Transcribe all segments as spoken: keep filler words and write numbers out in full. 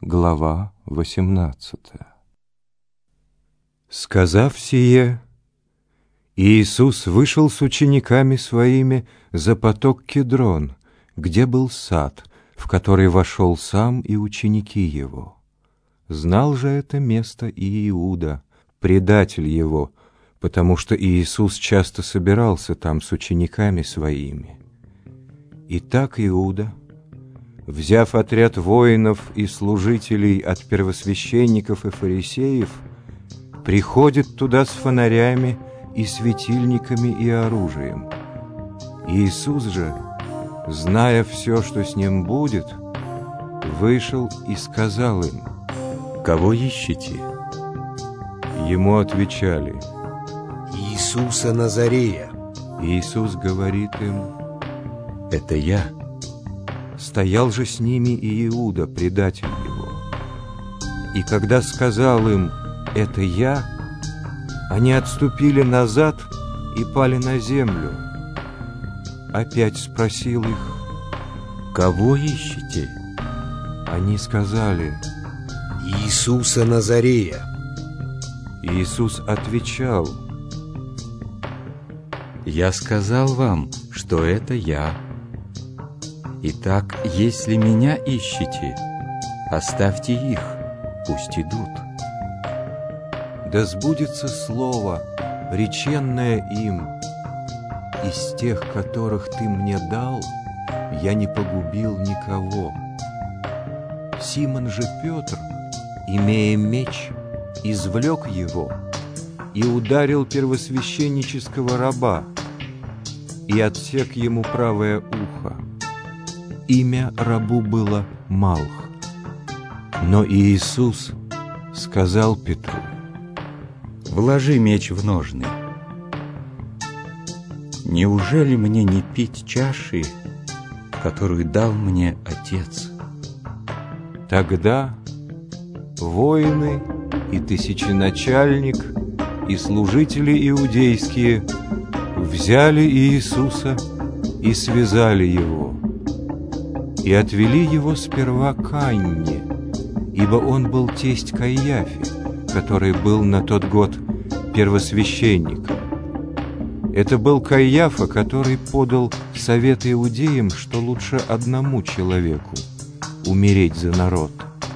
Глава восемнадцатая. Сказав сие, Иисус вышел с учениками своими за поток Кедрон, где был сад, в который вошел сам и ученики его. Знал же это место и Иуда, предатель его, потому что Иисус часто собирался там с учениками своими. Итак, Иуда, взяв отряд воинов и служителей от первосвященников и фарисеев, приходит туда с фонарями и светильниками и оружием. Иисус же, зная все, что с ним будет, вышел и сказал им: «Кого ищете?» Ему отвечали: Иисуса Назарея. Иисус говорит им: «Это я». Стоял же с ними и Иуда, предатель его. И когда сказал им: «Это я», они отступили назад и пали на землю. Опять спросил их: «Кого ищете?» Они сказали: Иисуса Назарея. Иисус отвечал: «Я сказал вам, что это я. Итак, если меня ищете, оставьте их, пусть идут». Да сбудется слово, реченное им: «Из тех, которых ты мне дал, я не погубил никого». Симон же Петр, имея меч, извлек его и ударил первосвященнического раба и отсек ему правое ухо. Имя рабу было Малх. Но Иисус сказал Петру: «Вложи меч в ножны. Неужели мне не пить чаши, которую дал мне Отец?» Тогда воины и тысяченачальник и служители иудейские взяли Иисуса и связали его, и отвели его сперва к Анне, ибо он был тесть Каиафе, который был на тот год первосвященником. Это был Каиафа, который подал совет иудеям, что лучше одному человеку умереть за народ.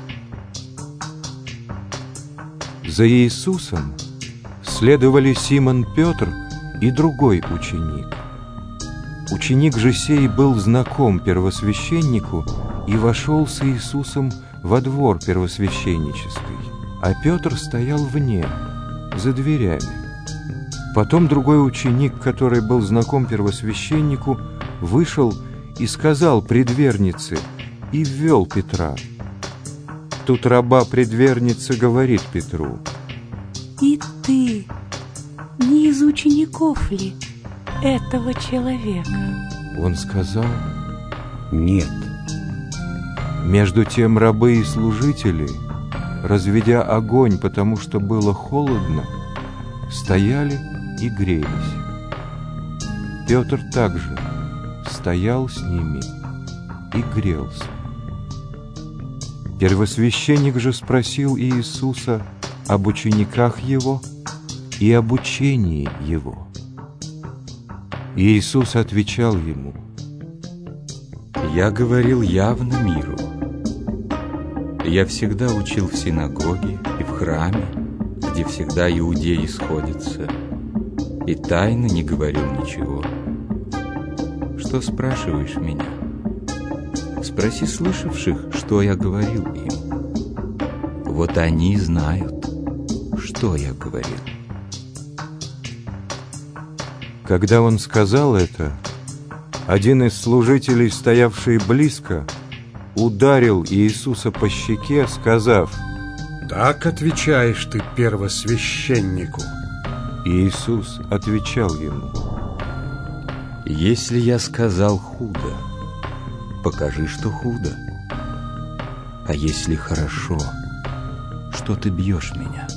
За Иисусом следовали Симон Петр и другой ученик. Ученик же сей был знаком первосвященнику и вошел с Иисусом во двор первосвященнический, а Петр стоял вне, за дверями. Потом другой ученик, который был знаком первосвященнику, вышел и сказал предвернице, и ввел Петра. Тут раба предверницы говорит Петру: «И ты не из учеников ли этого человека?» Он сказал: Нет. Между тем рабы и служители, разведя огонь, потому что было холодно, стояли и грелись. Петр также стоял с ними и грелся. Первосвященник же спросил Иисуса об учениках его и об учении его. Иисус отвечал ему: «Я говорил явно миру. Я всегда учил в синагоге и в храме, где всегда иудеи сходятся, и тайно не говорил ничего. Что спрашиваешь меня? Спроси слышавших, что я говорил им. Вот они знают, что я говорил». Когда он сказал это, один из служителей, стоявший близко, ударил Иисуса по щеке, сказав: Так отвечаешь ты первосвященнику. Иисус отвечал ему: «Если я сказал худо, покажи, что худо. А если хорошо, что ты бьешь меня?»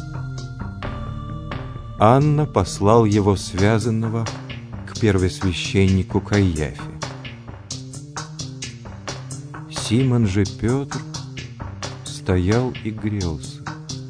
Анна послал его связанного к первосвященнику Каиафе. Симон же Петр стоял и грелся.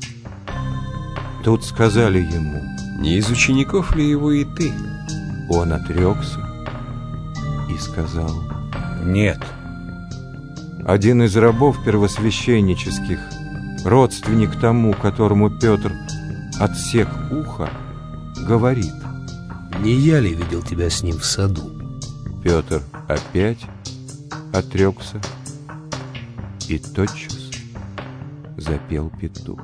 Тут сказали ему: «Не из учеников ли его и ты?» Он отрекся и сказал: Нет. Один из рабов первосвященнических, родственник тому, которому Петр отсек ухо, говорит: Не я ли видел тебя с ним в саду? Петр опять отрекся, и тотчас запел петух.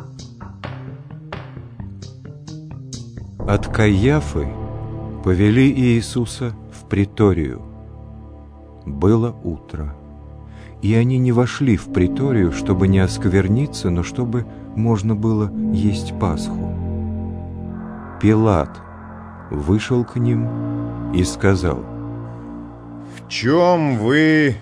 От Каиафы повели Иисуса в приторию. Было утро, и они не вошли в приторию, чтобы не оскверниться, но чтобы можно было есть Пасху. Пилат вышел к ним и сказал: «В чем вы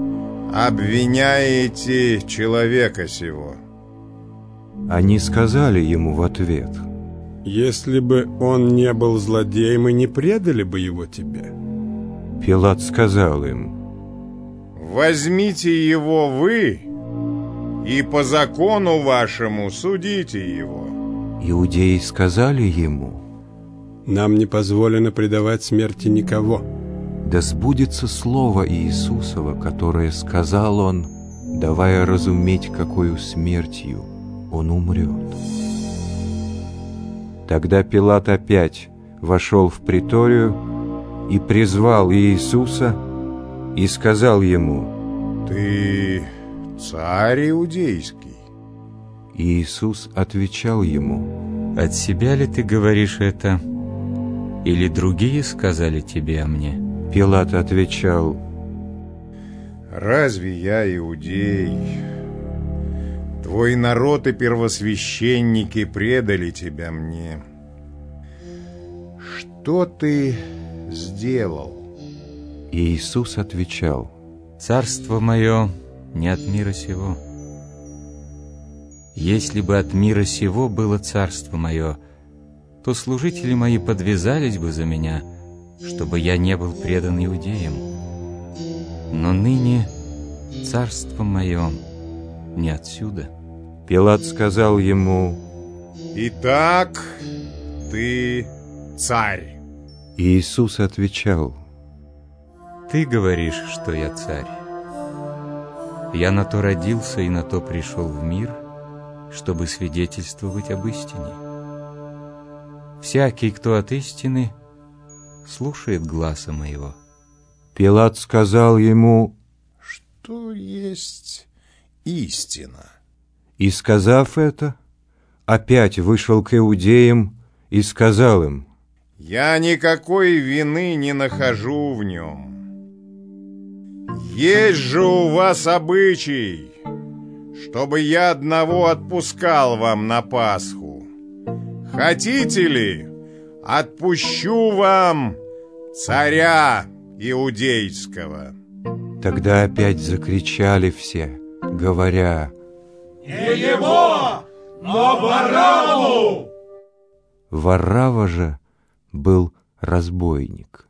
обвиняете человека сего?» Они сказали ему в ответ: «Если бы он не был злодеем, мы не предали бы его тебе». Пилат сказал им: «Возьмите его вы и по закону вашему судите его». Иудеи сказали ему: «Нам не позволено предавать смерти никого». да сбудется слово Иисусово, которое сказал он, давая разуметь, какою смертью он умрет. Тогда Пилат опять вошел в приторию и призвал Иисуса и сказал ему: «Ты царь иудейский?» Иисус отвечал ему: «От себя ли ты говоришь это, или другие сказали тебе о мне?» Пилат отвечал: «Разве я иудей? Твой народ и первосвященники предали тебя мне. Что ты сделал?» Иисус отвечал: «Царство мое не от мира сего. Если бы от мира сего было царство мое, то служители мои подвязались бы за меня, чтобы я не был предан иудеям. Но ныне царство мое не отсюда». Пилат сказал ему: «Итак, ты царь?» Иисус отвечал: «Ты говоришь, что я царь. Я на то родился и на то пришел в мир, чтобы свидетельствовать об истине. Всякий, кто от истины, слушает гласа моего». Пилат сказал ему: Что есть истина? И, сказав это, опять вышел к иудеям и сказал им: Я никакой вины не нахожу в нем. Есть же у вас обычай, чтобы я одного отпускал вам на Пасху. Хотите ли, отпущу вам царя иудейского? Тогда опять закричали все, говоря: «Не его, но Варавву!» Варавва же был разбойник.